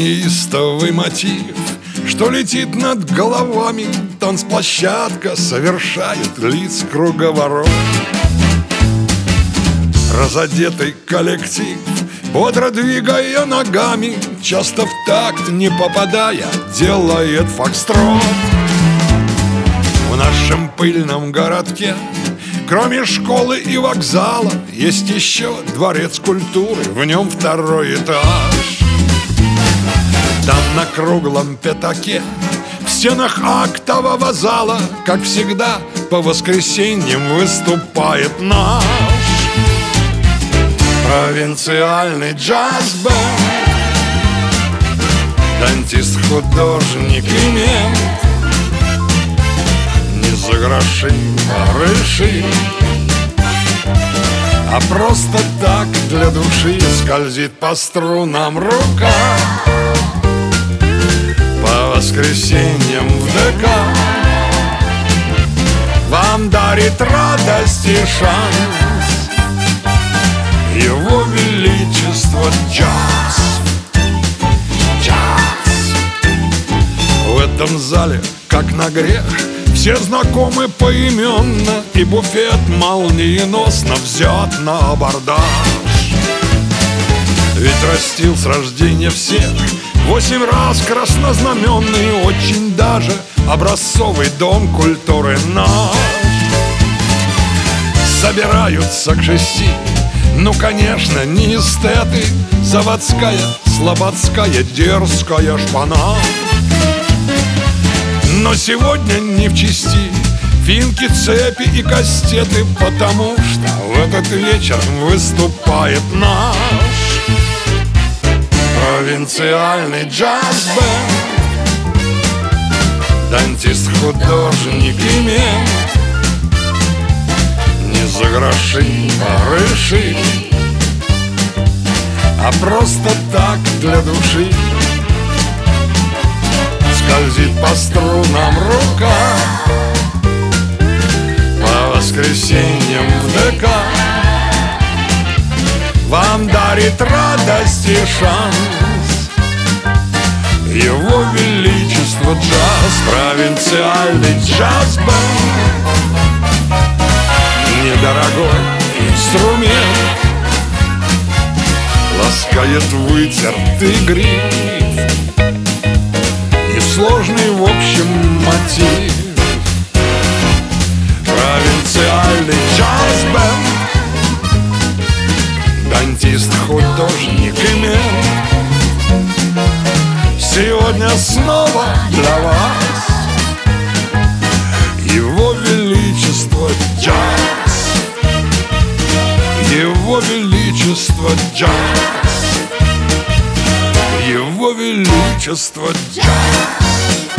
неистовый мотив, что летит над головами. Танцплощадка совершает лиц круговорот. Разодетый коллектив, бодро двигая ногами, часто в такт не попадая, делает фокстрот. В нашем пыльном городке, кроме школы и вокзала, есть еще дворец культуры, в нем второй этаж. Там на круглом пятаке, в стенах актового зала, как всегда, по воскресеньям выступает наш провинциальный джаз-бэнд. Дантист, художник и мент, не за гроши, барыши, а просто так для души скользит по струнам рука. По воскресеньям в ДК вам дарит радость и шанс Его Величество джаз. Джаз. В этом зале, как на грех, все знакомы поименно, и буфет молниеносно взят на абордаж. Ведь растил с рождения всех 8 раз краснознаменный, очень даже образцовый дом культуры наш. Собираются к 6, ну, конечно, не эстеты, заводская, слободская, дерзкая шпана. Но сегодня не в чести финки, цепи и кастеты, потому что в этот вечер выступает наш провинциальный джаз-бэнд. Дантист, художник и мент, не за гроши, барыши, а просто так для души скользит по струнам рука. По воскресеньям в ДК вам дарит радость и шанс Его Величество джаз. Провинциальный джаз-бэнд, недорогой инструмент, ласкает вытертый гриф, несложный в общем мотив. Провинциальный джаз-бэнд, дантист, художник и мент, сегодня снова для вас Его Величество джаз. Его Величество джаз. Его Величество джаз.